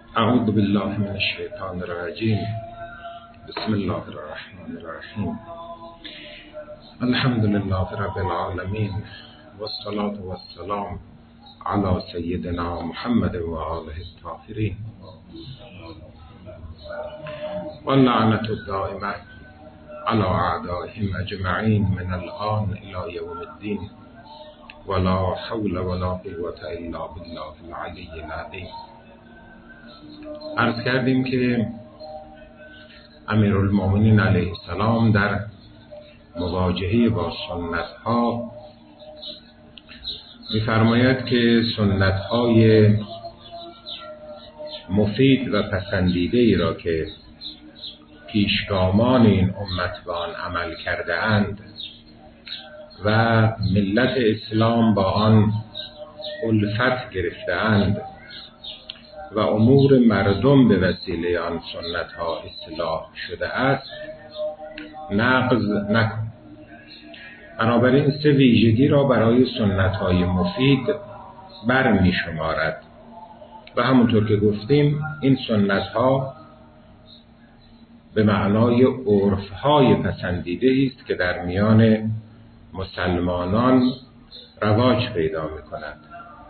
اعوذ بالله من الشیطان الرجیم. بسم الله الرحمن الرحیم. الحمد لله رب العالمین والصلاة والسلام علی سیدنا محمد و آله الطاهرین واللعنة الدائمة على اعدائهم اجمعین من الآن الى یوم الدین ولا حول ولا قوة الا بالله العلی العظیم. عرض کردیم که امیرالمومنین علیه السلام در مواجهه با سنت ها می‌فرماید که سنت های مفید و پسندیده ای را که پیشگامان این امت به آن عمل کرده اند و ملت اسلام با آن الفت گرفته اند و امور مردم به وسیله آن سنت ها اصلاح شده است نقض نکن. بنابراین سه ویژگی را برای سنت های مفید برمی شمارد و همونطور که گفتیم این سنت ها به معنای عرف های پسندیده است که در میان مسلمانان رواج پیدا می کند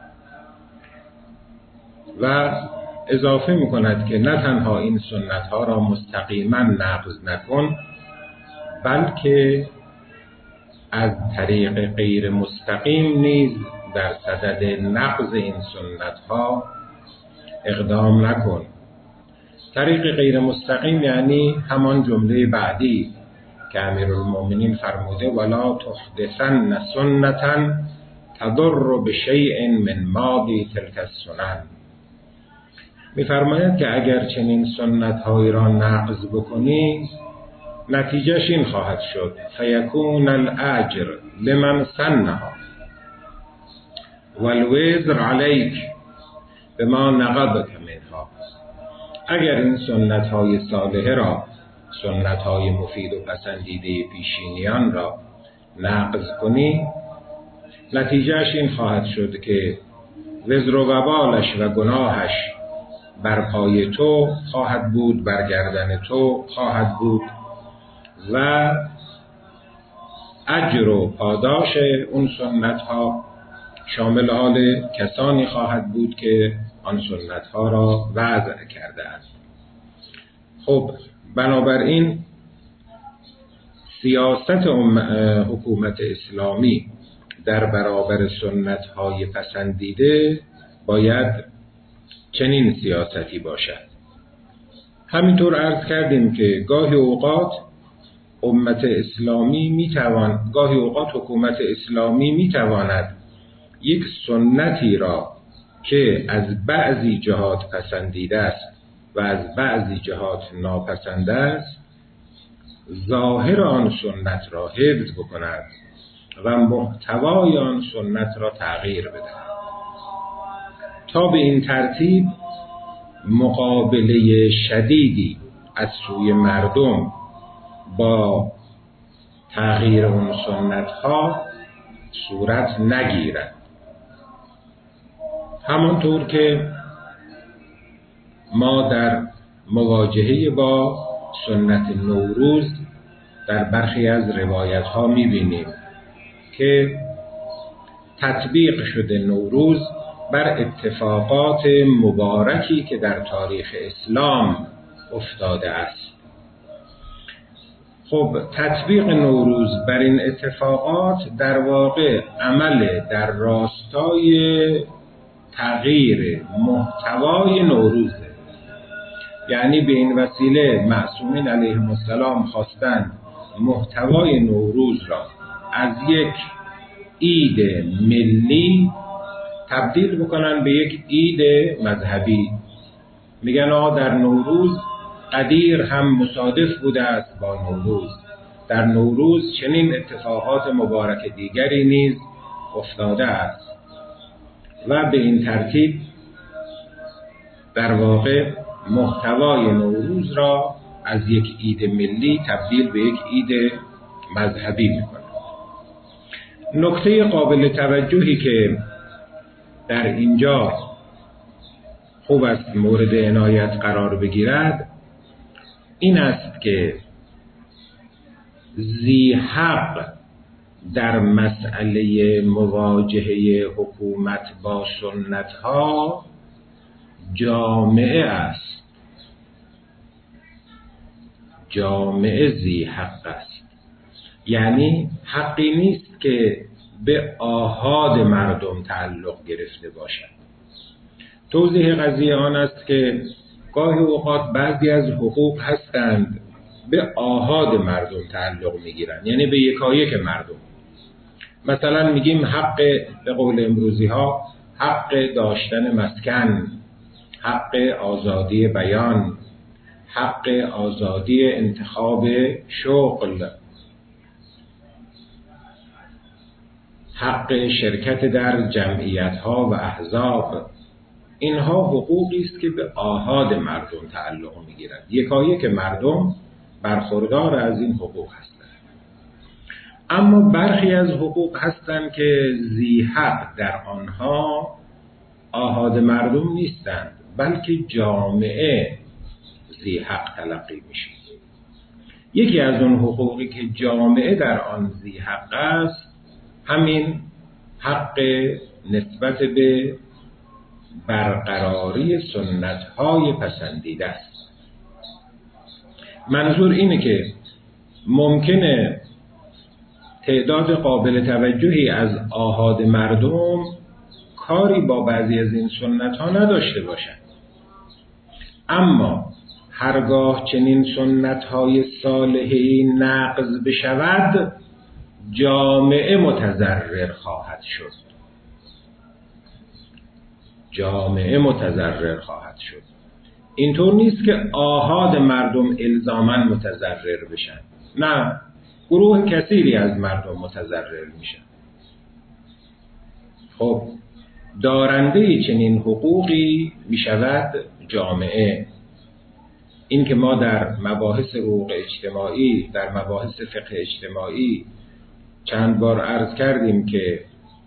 و اضافه می کند که نه تنها این سنت ها را مستقیما نقض نکن، بلکه از طریق غیر مستقیم نیز در صدد نقض این سنت ها اقدام نکن. طریق غیر مستقیم یعنی همان جمله بعدی که امیرالمومنین فرموده ولا تحدثن سنة تضر بشیء من ماضی تلک السنن. می‌فرماید که اگر چنین سنت‌هایی را نقض بکنی نتیجهش این خواهد شد فیکون الاجر لمن سنها والوزر علیک بما نقضت منها. اگر این سنت‌های صالحه را، سنت‌های مفید و پسندیده پیشینیان را نقض کنی نتیجهش این خواهد شد که وزر و وبالش و گناهش بر پای تو خواهد بود، بر گردن تو خواهد بود و اجر و پاداش اون سنت ها شامل حال کسانی خواهد بود که آن سنت ها را وضع کرده است. خب بنابراین سیاست حکومت اسلامی در برابر سنت های پسندیده باید چنین سیاستی باشد. همینطور عرض کردیم که گاهی اوقات حکومت اسلامی میتواند یک سنتی را که از بعضی جهات پسندیده است و از بعضی جهات ناپسند است ظاهر آن سنت را حفظ بکند و محتوای آن سنت را تغییر بدهد تا به این ترتیب مقابله شدیدی از سوی مردم با تغییر اون سنت ها صورت نگیرد. همانطور که ما در مواجهه با سنت نوروز در برخی از روایت ها می‌بینیم که تطبیق شده نوروز بر اتفاقات مبارکی که در تاریخ اسلام افتاده است. خب تطبیق نوروز بر این اتفاقات در واقع عمل در راستای تغییر محتوای نوروزه. یعنی به این وسیله معصومین علیهم السلام خواستند محتوای نوروز را از یک عید ملی تبدیل بکنن به یک عید مذهبی. میگن در نوروز قدیر هم مصادف بوده است با نوروز، در نوروز چنین اتفاقات مبارک دیگری نیز افتاده است و به این ترتیب در واقع محتوای نوروز را از یک عید ملی تبدیل به یک عید مذهبی میکنه. نکته قابل توجهی که در اینجا خوب است مورد عنایت قرار بگیرد این است که ذی حق در مسئله مواجهه حکومت با سنت ها جامعه است. جامعه ذی حق است، یعنی حقی نیست که به آحاد مردم تعلق گرفته باشد. توضیح قضیه آن است که گاهی اوقات بعضی از حقوق هستند به آحاد مردم تعلق میگیرند، یعنی به یکایک مردم. مثلا میگیم حق، به قول امروزی ها، حق داشتن مسکن، حق آزادی بیان، حق آزادی انتخاب شغل، حق شرکت در جمعیت ها و احزاب. اینها حقوقی است که به آحاد مردم تعلق میگیرند. یکایک مردم برخوردار از این حقوق هستند. اما برخی از حقوق هستند که ذی حق در آنها آحاد مردم نیستند، بلکه جامعه ذی حق تلقی میشه. یکی از اون حقوقی که جامعه در آن ذی حق است همین حق نسبت به برقراری سنت‌های پسندیده است. منظور اینه که ممکنه تعداد قابل توجهی از آحاد مردم کاری با بعضی از این سنت‌ها نداشته باشند، اما هرگاه چنین سنت‌های صالحی نقض بشود جامعه متضرر خواهد شد. جامعه متضرر خواهد شد. اینطور نیست که آحاد مردم الزاماً متضرر بشن، نه، گروه کثیری از مردم متضرر میشن. خب دارنده چنین حقوقی میشود جامعه. این که ما در مباحث حقوق اجتماعی، در مباحث فقه اجتماعی چند بار عرض کردیم که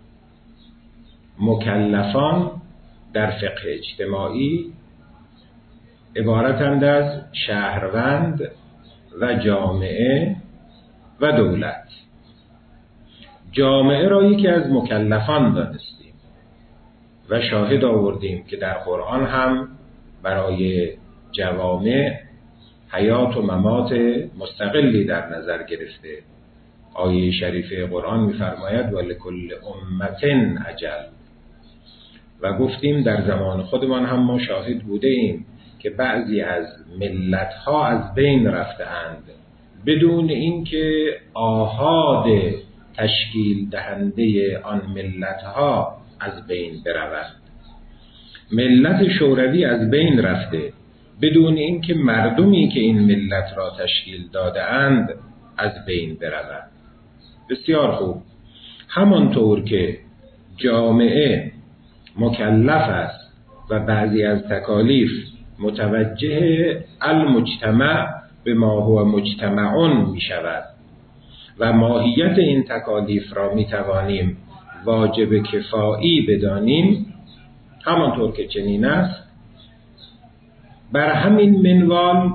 مکلفان در فقه اجتماعی عبارتند از شهروند و جامعه و دولت. جامعه را یکی از مکلفان دانستیم و شاهد آوردیم که در قرآن هم برای جوامع حیات و ممات مستقلی در نظر گرفته. آیه شریفه قرآن می‌فرماید ولکل امة اجل. و گفتیم در زمان خودمان هم ما شاهد بوده ایم که بعضی از ملت‌ها از بین رفته‌اند بدون اینکه آحاد تشکیل دهنده آن ملت‌ها از بین برود. ملت شوروی از بین رفته بدون اینکه مردمی که این ملت را تشکیل داده‌اند از بین برود. بسیار خوب. همانطور که جامعه مکلف است و بعضی از تکالیف متوجه المجتمع به ما هو مجتمعون می شود و ماهیت این تکالیف را می توانیم واجب کفایی بدانیم، همانطور که چنین است بر همین منوال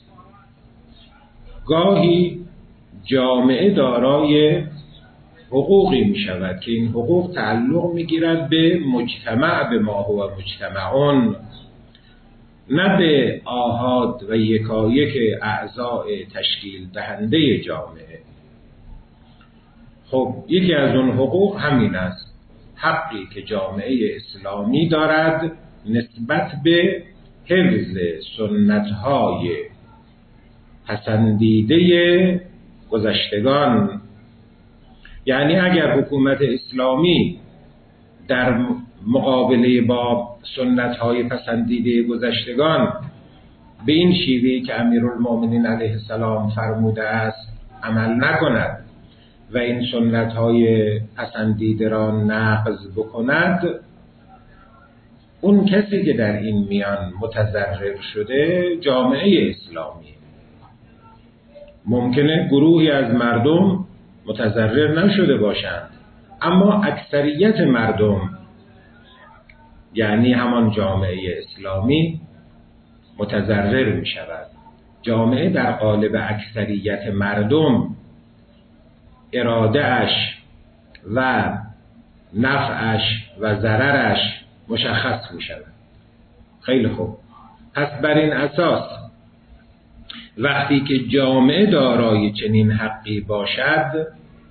گاهی جامعه دارای حقوقی می شود که این حقوق تعلق می گیرد به مجتمع به ما هو مجتمعون، نه به آحاد و یکایک اعضای تشکیل دهنده جامعه. خب یکی از اون حقوق همین است، حقی که جامعه اسلامی دارد نسبت به حفظ سنت‌های پسندیده گذشتگان. یعنی اگر حکومت اسلامی در مقابله با سنت‌های پسندیده گذشتگان به این شیوهی که امیرالمومنین علیه السلام فرموده است عمل نکند و این سنت‌های پسندیده را نقض بکند، اون کسی که در این میان متضرر شده جامعه اسلامی. ممکنه گروهی از مردم متضرر نشده باشند، اما اکثریت مردم یعنی همان جامعه اسلامی متضرر می شود. جامعه در قالب اکثریت مردم اراده‌اش و نفعش و ضررش مشخص می شود. خیلی خوب. پس بر این اساس وقتی که جامعه دارای چنین حقی باشد،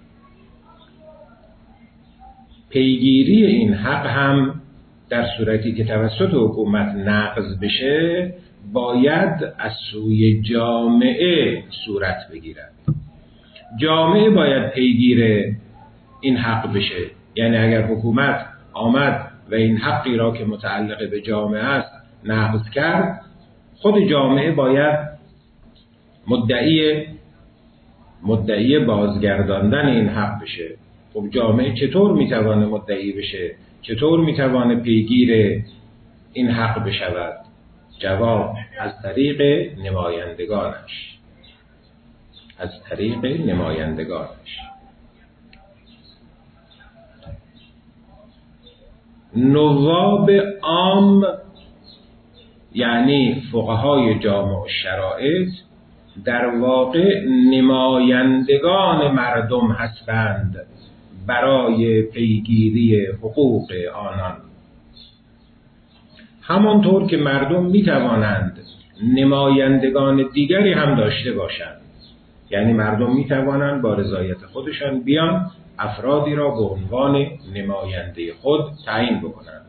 پیگیری این حق هم در صورتی که توسط حکومت نقض بشه باید از سوی جامعه صورت بگیرد. جامعه باید پیگیر این حق بشه. یعنی اگر حکومت آمد و این حقی را که متعلق به جامعه است نقض کرد، خود جامعه باید مدعی بازگرداندن این حق بشه. خب جامعه چطور میتوانه مدعی بشه؟ چطور میتوانه پیگیر این حق بشود؟ جواب از طریق نمایندگانش. نواب عام یعنی فقهای جامع الشرائع در واقع نمایندگان مردم هستند برای پیگیری حقوق آنان. همانطور که مردم می توانند نمایندگان دیگری هم داشته باشند، یعنی مردم می توانند با رضایت خودشان بیان افرادی را به عنوان نماینده خود تعیین بکنند.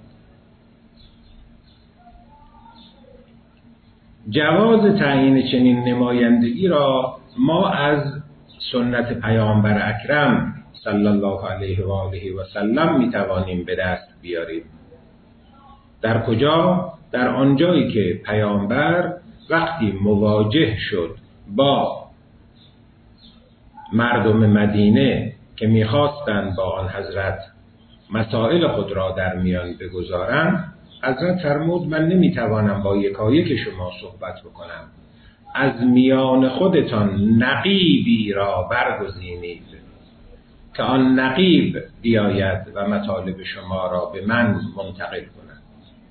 جواز تعیین چنین نمایندگی را ما از سنت پیامبر اکرم صلی الله علیه و آله و سلم می توانیم به دست بیاریم. در کجا؟ در آنجایی که پیامبر وقتی مواجه شد با مردم مدینه که می‌خواستند با آن حضرت مسائل خود را در میان بگذارند، حضرت فرمود من نمیتوانم با یکایک شما صحبت بکنم. از میان خودتان نقیبی را برگزینید که آن نقیب بیاید و مطالب شما را به من منتقل کند.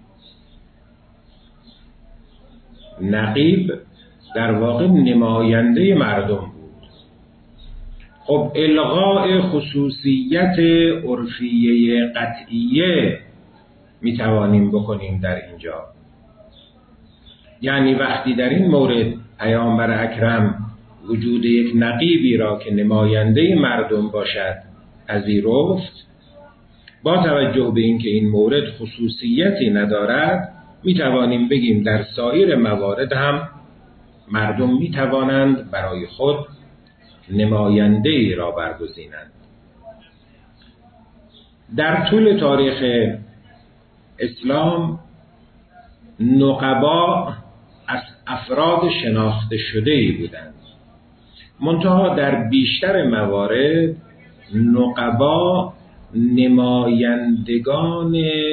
نقیب در واقع نماینده مردم بود. خب الغاء خصوصیت عرفیه قطعیه می توانیم بکنیم در اینجا. یعنی وقتی در این مورد پیامبر اکرم وجود یک نقیبی را که نماینده مردم باشد پذیرفت، با توجه به اینکه این مورد خصوصیتی ندارد، می توانیم بگیم در سایر موارد هم مردم می توانند برای خود نماینده ای را برگزینند. در طول تاریخ اسلام نقبا از افراد شناخته شده‌ای بودند، منتها در بیشتر موارد نقبا نمایندگان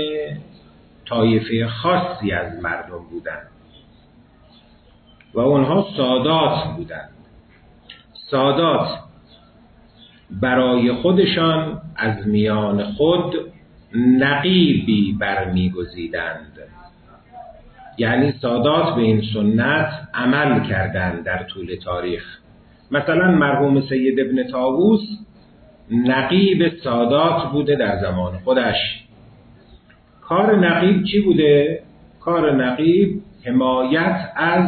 طایفه خاصی از مردم بودند و اونها سادات بودند. سادات برای خودشان از میان خود نقیبی برمیگزیدند. یعنی سادات به این سنت عمل کردند در طول تاریخ. مثلا مرحوم سید ابن طاووس نقیب سادات بوده در زمان خودش. کار نقیب چی بوده؟ کار نقیب حمایت از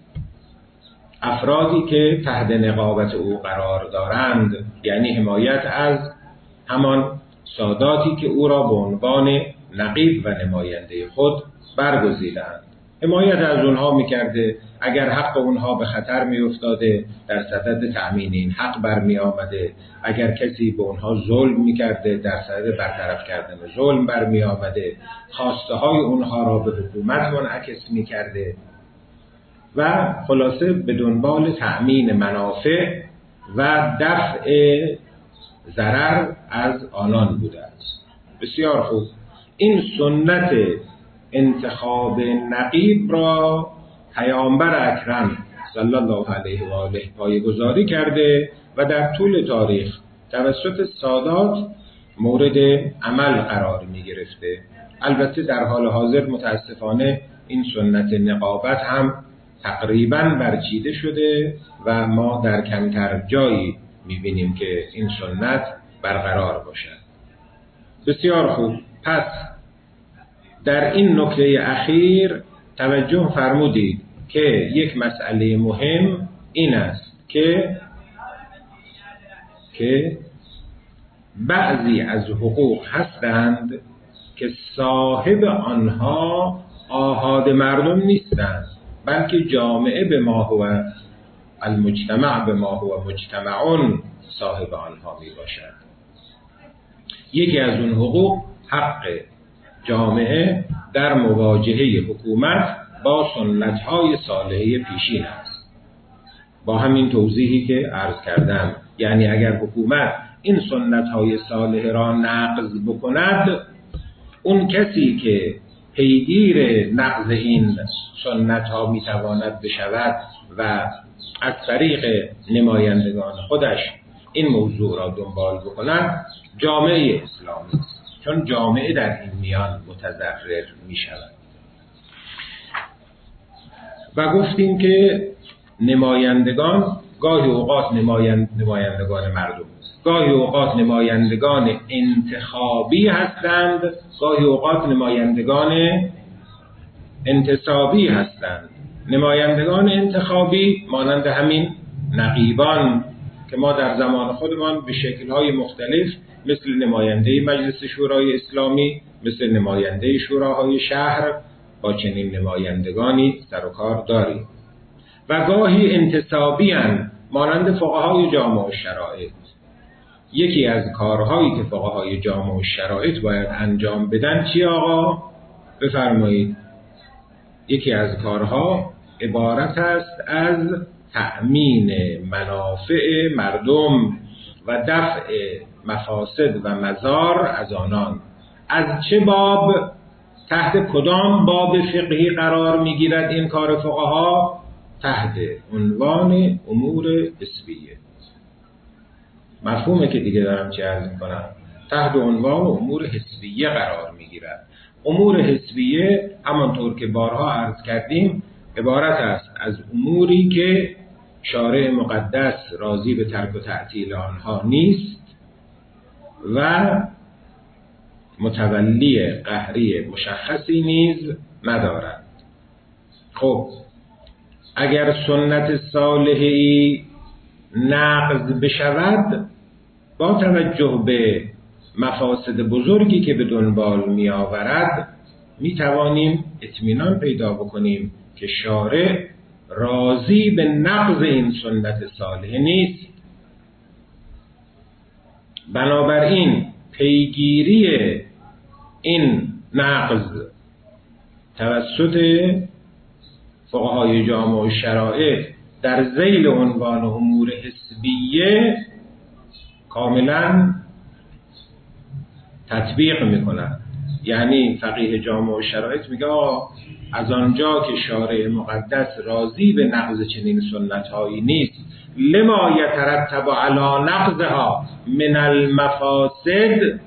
افرادی که تحت نقابت او قرار دارند، یعنی حمایت از همان ساداتی که او را به عنوان نقیب و نماینده خود برگزیدند. حمایت از اونها میکرده، اگر حق اونها به خطر میافتاده در صدد تأمین این حق برمی آمده، اگر کسی به اونها ظلم میکرده در صدد برطرف کردن ظلم برمی آمده، خواسته های اونها را به حکومت منعکس میکرده و خلاصه به دنبال تأمین منافع و دفع ضرر از آنان بوده است. بسیار خوب. این سنت انتخاب نقیب را پیامبر اکرم صلی الله علیه و آله پایه‌گذاری کرده و در طول تاریخ توسط سادات مورد عمل قرار می گرفته. البته در حال حاضر متاسفانه این سنت نقابت هم تقریباً برچیده شده و ما در کمتر جایی می‌بینیم که این سنت برقرار باشد. بسیار خوب. پس در این نکته اخیر توجه فرمودید که یک مسئله مهم این است که بعضی از حقوق هستند که صاحب آنها آحاد مردم نیستند، بلکه جامعه به ما هو المجتمع به ما هو مجتمعون صاحب آنها می باشد. یکی از اون حقوق حق جامعه در مواجهه حکومت با سنت‌های صالحه پیشین است. با همین توضیحی که عرض کردم، یعنی اگر حکومت این سنت‌های صالحه را نقض بکند، اون کسی که پیگیر نقض این سنت‌ها می‌تواند بشود و از طریق نمایندگان خودش این موضوع را دنبال بکند، جامعه اسلامی است، چون جامعه در این میان متضرر می‌شود. و گفتیم که نمایندگان گاهی اوقات نمایندگان مردم، گاهی اوقات نمایندگان انتخابی هستند، گاهی اوقات نمایندگان انتصابی هستند. نمایندگان انتخابی مانند همین نقیبان که ما در زمان خودمان به شکل‌های مختلف مثل نماینده مجلس شورای اسلامی، مثل نماینده شوراهای شهر با چنین نمایندگانی سر و کار داریم. و گاهی انتصابی هستند مانند فقهای جامع الشرائع. یکی از کارهایی که فقهای جامع الشرائع باید انجام بدن چی آقا؟ بفرمایید. یکی از کارها عبارت است از تأمین منافع مردم و دفع مفاسد و مضار از آنان. از چه باب، تحت کدام باب فقهی قرار میگیرد این کار فقها؟ تحت عنوان امور حسبیه. مفهومه که دیگه دارم چه عرض میکنم؟ تحت عنوان امور حسبیه قرار میگیرد. امور حسبیه همانطور که بارها عرض کردیم عبارت است از اموری که شارع مقدس راضی به ترک و تعطیل آنها نیست و متولی قهری مشخصی نیز ندارد. خب اگر سنت صالحی نقض بشود، با توجه به مفاسد بزرگی که به دنبال می آورد، می توانیم اطمینان پیدا بکنیم که شارع راضی به نقض این سنت صالحه نیست. بنابراین پیگیری این نقض توسط فقهای جامع الشرائع در ذیل عنوان امور حسبیه کاملا تطبیق میکنند. یعنی فقیه جامع الشرائع میگه از آنجا که شارع مقدس راضی به نقض چنین سنت‌هایی نیست، لما یترتب علی نقضها من المفاسد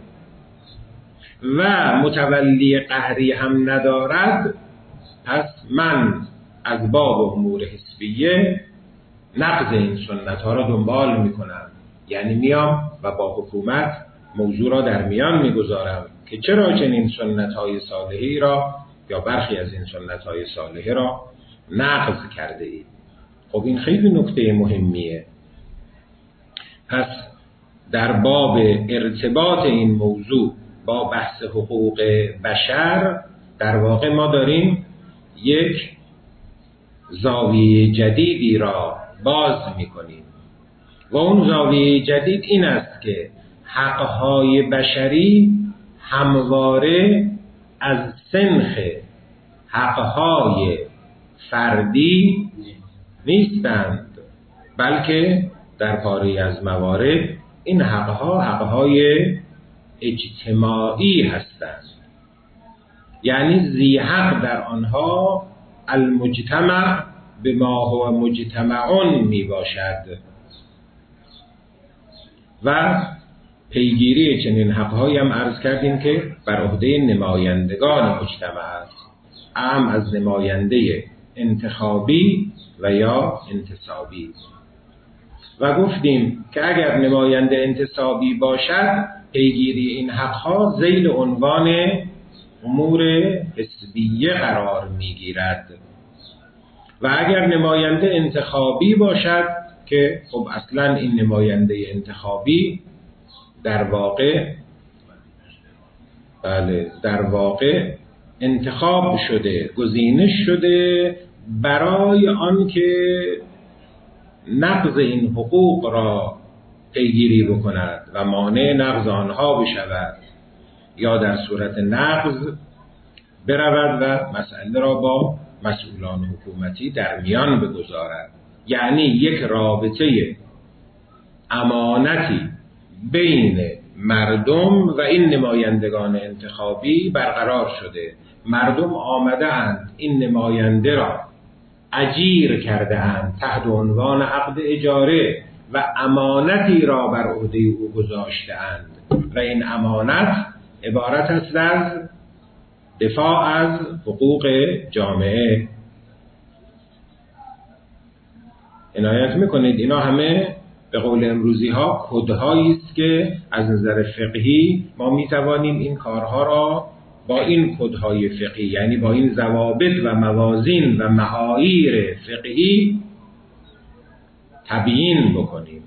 و متولی قهری هم ندارد، پس من از باب امور حسبیه نقض این سنت‌ها را دنبال میکنم. یعنی میام و با حکومت موضوع را در میان میگذارم که چرا چنین سنت‌های صالحی را یا برخی از این سنت‌های صالحه را نقض کرده اید. خب این خیلی نکته مهمیه. پس در باب ارتباط این موضوع با بحث حقوق بشر در واقع ما داریم یک زاویه جدیدی را باز می‌کنیم و اون زاویه جدید این است که حقهای بشری همواره از سنخ حقهای فردی نیستند، بلکه در پاره از موارد این حقها حقهای اجتماعی هستند. یعنی ذی حق در آنها المجتمع به ما هو مجتمعون می باشد و پیگیری چنین حق‌هایی هم عرض کردیم که بر عهده نمایندگان مجتمع است، اعم از نماینده انتخابی و یا انتصابی. و گفتیم که اگر نماینده انتصابی باشد، پیگیری این حق‌ها ذیل عنوان امور حزبیه قرار می‌گیرد و اگر نماینده انتخابی باشد که خب اصلا این نماینده انتخابی در واقع انتخاب شده، گزینش شده برای آن که نقض این حقوق را پیگیری بکند و مانع نقض آنها بشود یا در صورت نقض برود و مسئله را با مسئولان حکومتی در میان بگذارد. یعنی یک رابطه امانتی بین مردم و این نمایندگان انتخابی برقرار شده. مردم آمده اند این نماینده را اجیر کرده اند تحت عنوان عقد اجاره و امانتی را بر عهده او گذاشته اند و این امانت عبارت است از دفاع از حقوق جامعه. عنایت میکنید اینا همه به قول امروزی ها کدهایی است که از نظر فقهی ما میتوانیم این کارها را با این کدهای فقهی، یعنی با این ضوابط و موازین و معاییر فقهی تبیین بکنیم.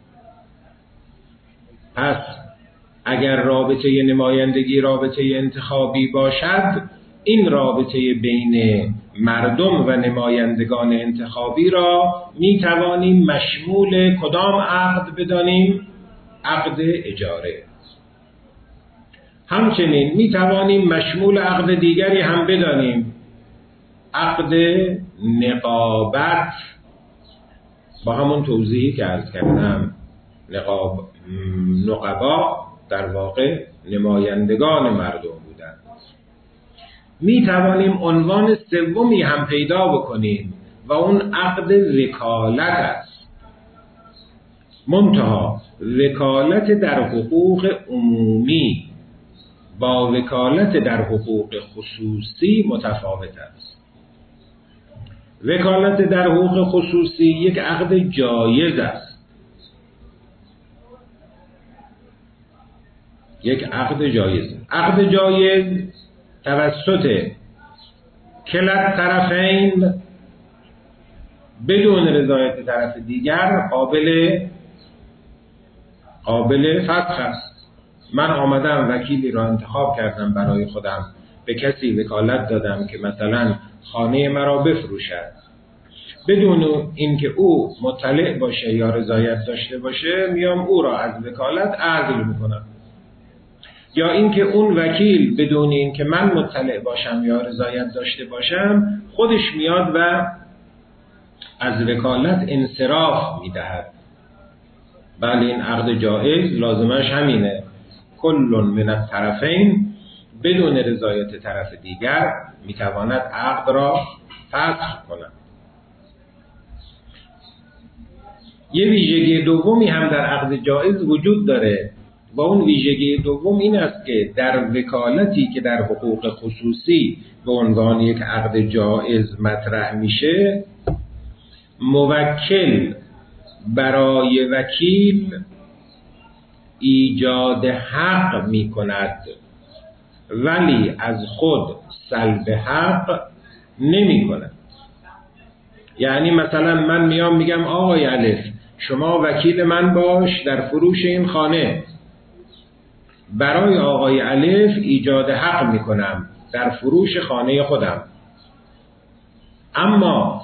پس اگر رابطه نمایندگی رابطه انتخابی باشد، این رابطه بین مردم و نمایندگان انتخابی را می توانیم مشمول کدام عقد بدانیم؟ عقد اجاره. همچنین می توانیم مشمول عقد دیگری هم بدانیم، عقد نقابت، با همون توضیحی که عرض کردم. نقبا در واقع نمایندگان مردم بودند. می توانیم عنوان سومی هم پیدا بکنیم و اون عقد وکالت است. منتها وکالت در حقوق عمومی با وکالت در حقوق خصوصی متفاوت است. وکالت در حقوق خصوصی یک عقد جایز است. عقد جایز توسط کلا طرفین بدون رضایت طرف دیگر قابل فسخ است. من آمدم وکیلی را انتخاب کردم برای خودم، به کسی وکالت دادم که مثلا خانه مرا بفروشد، بدون اینکه او مطلع باشه یا رضایت داشته باشه میام او را از وکالت عزل میکنم. یا اینکه اون وکیل بدون اینکه من مطلع باشم یا رضایت داشته باشم خودش میاد و از وکالت انصراف میدهد. بله، این عقد جائز لازمش همینه، کل من الطرفین بدون رضایت طرف دیگر میتواند عقد را فسخ کند. یه ویژگی دومی هم در عقد جائز وجود داره و اون ویژگی دوم این است که در وکالتی که در حقوق خصوصی به عنوان یک عقد جائز مطرح میشه، موکل برای وکیل ایجاد حق میکند ولی از خود سلب حق نمیکند. یعنی مثلا من میام میگم آقای الف شما وکیل من باش در فروش این خانه، برای آقای الف ایجاد حق میکنم در فروش خانه خودم، اما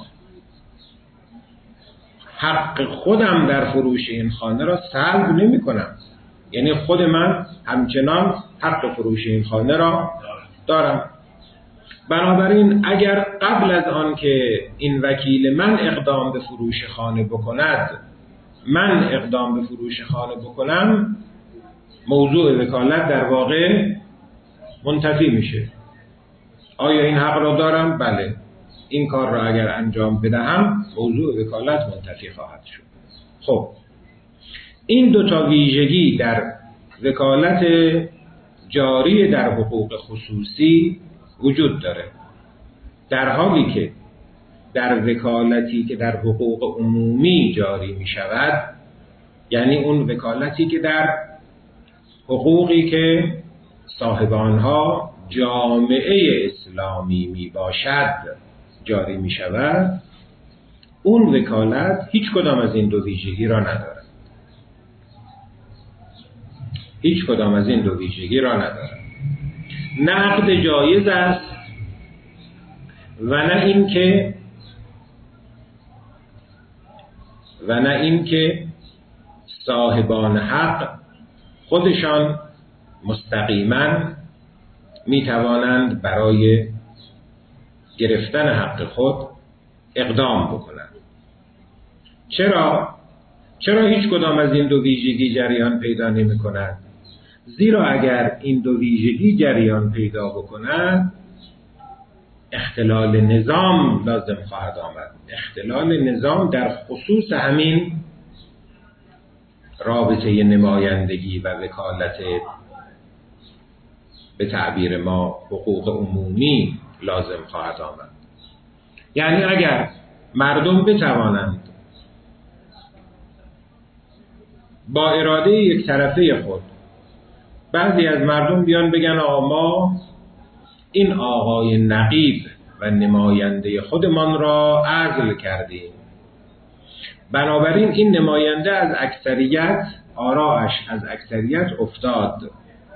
حق خودم در فروش این خانه را سلب نمی کنم. یعنی خود من همچنان حق فروش این خانه را دارم. بنابراین اگر قبل از آن که این وکیل من اقدام به فروش خانه بکند، من اقدام به فروش خانه بکنم، موضوع وکالت در واقع منتفی میشه. آیا این حق را دارم؟ بله. این کار را اگر انجام بدهم موضوع وکالت منتفی خواهد شد. خب این دو تا ویژگی در وکالت جاری در حقوق خصوصی وجود داره، در حالی که در وکالتی که در حقوق عمومی جاری می شود، یعنی اون وکالتی که در حقوقی که صاحب آنها جامعه اسلامی می باشد جاری می شود، اون وکالت هیچ کدام از این دو ویژگی را ندارد. هیچ کدام از این دو ویژگی را ندارد. نه عقد جایز است و نه اینکه صاحبان حق خودشان مستقیما می توانند برای گرفتن حق خود اقدام بکنند. چرا هیچ کدام از این دو ویژگی جریان پیدا نمی کند؟ زیرا اگر این دو ویژگی جریان پیدا بکند، اختلال نظام لازم خواهد آمد. اختلال نظام در خصوص همین رابطه نمایندگی و وکالت به تعبیر ما حقوق عمومی لازم خواهد آمد. یعنی اگر مردم بتوانند با اراده یک طرفه خود، بعضی از مردم بیان بگن آقا ما این آقای نقیب و نماینده خودمان را عزل کردیم، بنابراین این نماینده از اکثریت، آراش از اکثریت افتاد.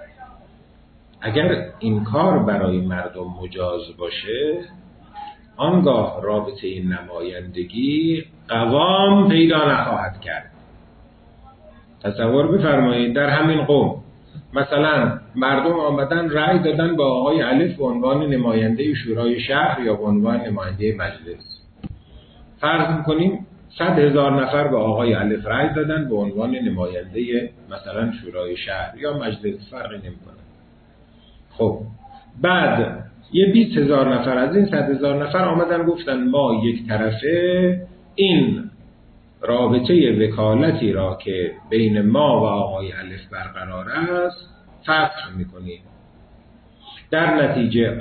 اگر این کار برای مردم مجاز باشه، آنگاه رابطه این نمایندگی قوام پیدا نخواهد کرد. تصور بفرمایید در همین قوم مثلا مردم آمدن رأی دادن با آقای الف به عنوان نماینده شورای شهر یا به عنوان نماینده مجلس. فرض می‌کنیم 100,000 نفر به آقای الف رأی دادن به عنوان نماینده مثلا شورای شهر یا مجلس، فرقی نمی‌کنه. خب بعد یه 20,000 نفر از این 100,000 نفر آمدن گفتن ما یک طرفه این رابطه وکالتی را که بین ما و آقای الف برقرار است فسخ می‌کنیم. در نتیجه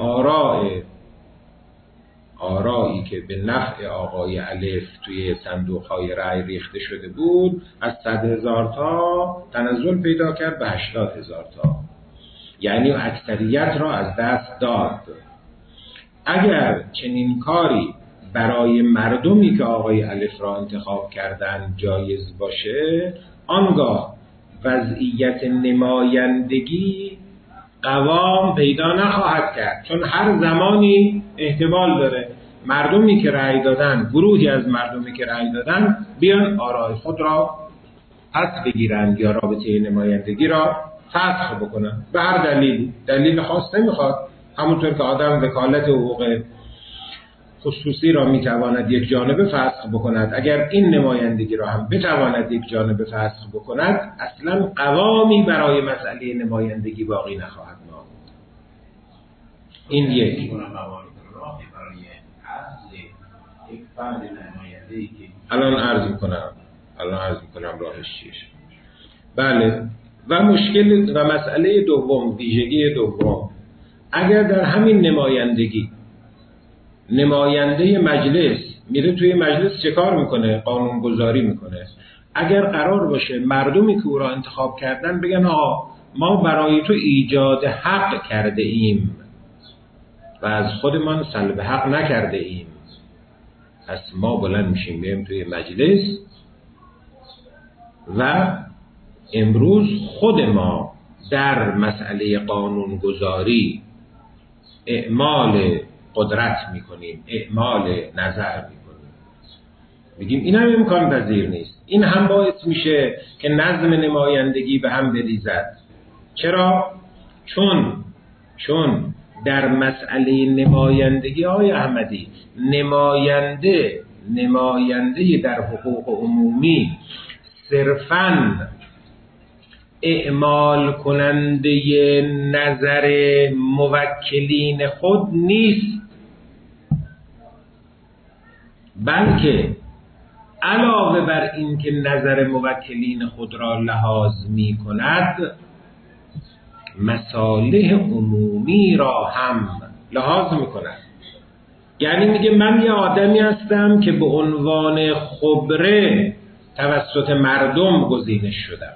آرایی که به نفع آقای الف توی صندوق‌های رأی ریخته شده بود از 100,000 تا تنزل پیدا کرد به 80,000 تا، یعنی اکثریت را از دست داد. اگر چنین کاری برای مردمی که آقای الف را انتخاب کردن جایز باشه، آنگاه وضعیت نمایندگی قوام پیدا نخواهد کرد، چون هر زمانی احتمال داره مردمی که رأی دادن، گروهی از مردمی که رأی دادن بیان آرای خود را پس بگیرند یا رابطه نمایندگی را فسخ بکنن به هر دلیل خاص نمیخواد. همونطور که آدم وکالت حقوق خصوصی را میتواند یک جانبه فسخ بکند، اگر این نمایندگی را هم بتواند یک جانبه فسخ بکند، اصلا قوامی برای مسئله نمایندگی باقی نخواهد ماند. این یک. الان عرض میکنم راهش چیه. بله. و مشکل و مسئله دوم، ویژگی دوم، اگر در همین نماینده مجلس میره توی مجلس چه کار میکنه؟ قانون گذاری میکنه. اگر قرار باشه مردمی که او را انتخاب کردن بگن ما برای تو ایجاد حق کرده ایم و از خودمان سلب حق نکرده ایم، پس ما بلند میشیم بریم توی مجلس و امروز خود ما در مسئله قانون گذاری اعمال قدرت میکنیم، اعمال نظر میکنیم، بگیم این هم امکان پذیر نیست. این هم باعث میشه که نظم نمایندگی به هم بریزد. چرا؟ چون در مسئله نمایندگی های احمدی، نماینده در حقوق عمومی صرفاً اعمال کننده نظر موکلین خود نیست، بلکه علاوه بر این که نظر موکلین خود را لحاظ می کند، مصالح عمومی را هم لحاظ میکنن. یعنی میگه من یه آدمی هستم که به عنوان خبره توسط مردم گزینش شدم.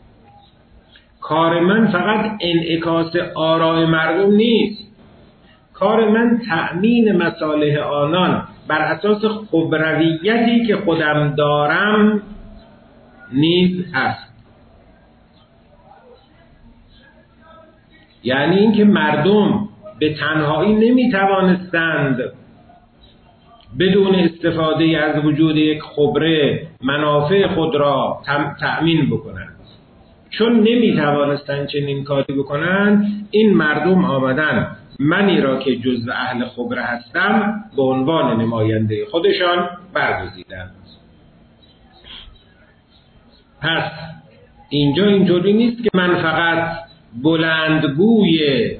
کار من فقط انعکاس آراء مردم نیست، کار من تأمین مصالح آنان بر اساس خبرویتی که خودم دارم نیز هست. یعنی اینکه مردم به تنهایی نمیتوانستند بدون استفاده از وجود یک خبره منافع خود را تأمین بکنند. چون نمیتوانستند چنین کاری بکنند، این مردم آمدن منی را که جزو اهل خبره هستم به عنوان نماینده خودشان برگزیدند. پس اینجا اینطوری نیست که من فقط بلندگوی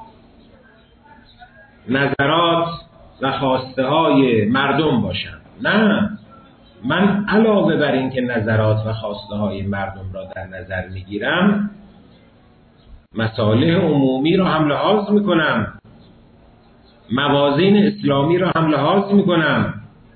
نظرات و خواسته های مردم باشم. نه، من علاوه بر این که نظرات و خواسته های مردم را در نظر میگیرم، مصالح عمومی را هم لحاظ میکنم، موازین اسلامی را هم لحاظ میکنم.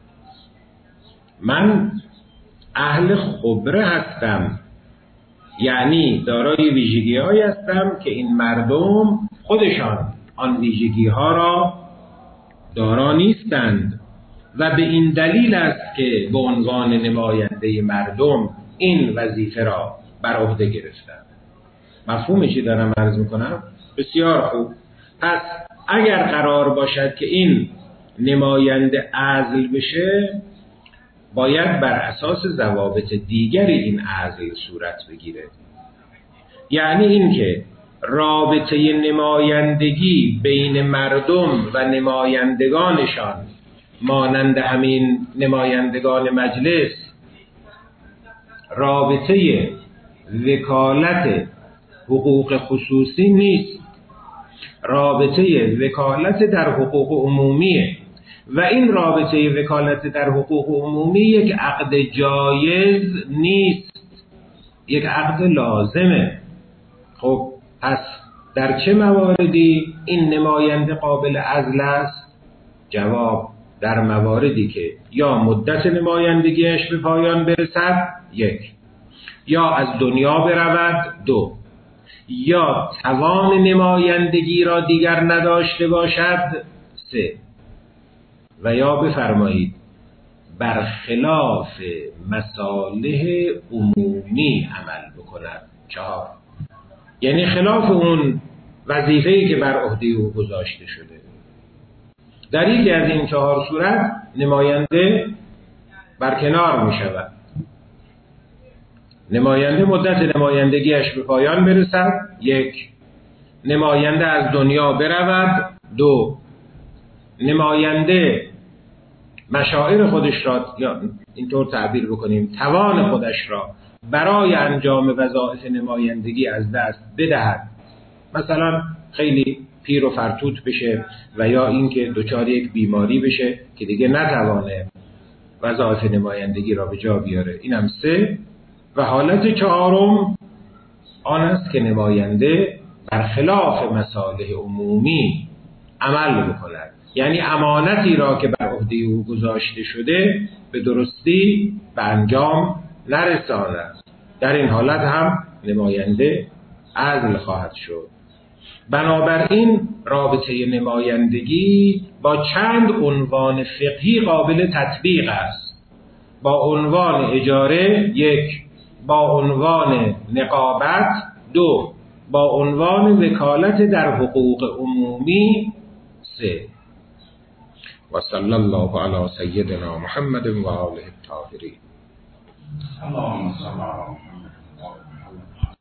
من اهل خبره هستم، یعنی دارای ویژگی هایی هستم که این مردم خودشان آن ویژگی ها را دارا نیستند و به این دلیل است که به عنوان نماینده مردم این وظیفه را بر عهده گرفتند. مفهوم چی دارم عرض میکنم؟ بسیار خوب. پس اگر قرار باشد که این نماینده عزل بشه، باید بر اساس ضوابط دیگری این عزل صورت بگیره. یعنی اینکه رابطه نمایندگی بین مردم و نمایندگانشان مانند همین نمایندگان مجلس رابطه وکالت حقوق خصوصی نیست، رابطه وکالت در حقوق عمومیه و این رابطه وکالت در حقوق عمومی یک عقد جایز نیست، یک عقد لازمه. خب پس در چه مواردی این نماینده قابل عزل است؟ جواب: در مواردی که یا مدت نمایندگیش به پایان برسد، 1، یا از دنیا برود، 2، یا توان نمایندگی را دیگر نداشته باشد، 3، و یا بفرمایید برخلاف مصالح عمومی عمل بکند، 4. یعنی خلاف اون وظیفه‌ای که بر عهده او گذاشته شده. در یکی از این 4 صورت نماینده برکنار می شود. نماینده مدت نمایندگیش به پایان برسد، 1، نماینده از دنیا برود، 2، نماینده مشاعر خودش را، یا اینطور تعبیر بکنیم توان خودش را برای انجام وظایف نمایندگی از دست بدهد، مثلا خیلی پیر و فرتوت بشه و یا اینکه دچار یک بیماری بشه که دیگه نتوانه وظایف نمایندگی را به جا بیاره، اینم 3. و حالت 4 آن است که نماینده برخلاف مصالح عمومی عمل بکند، یعنی امانتی را که بر عهده او گذاشته شده به درستی به انجام نرساند. در این حالت هم نماینده عزل خواهد شد. بنابراین رابطه نمایندگی با چند عنوان فقهی قابل تطبیق است. با عنوان اجاره، 1، با عنوان نقابت، 2، با عنوان وکالت در حقوق عمومی، 3. و صلی الله علی سیدنا محمد و آله الطاهرین. اللهم صل علی محمد.